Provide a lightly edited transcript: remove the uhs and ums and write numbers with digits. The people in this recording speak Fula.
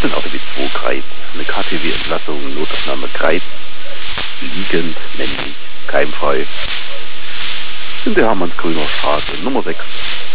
bin RTW 2 Greiz, eine KTW-Entlassung, Notaufnahme Greiz, liegend, männlich, keimfrei, in der Hermannsgrüner Straße, Nummer 6.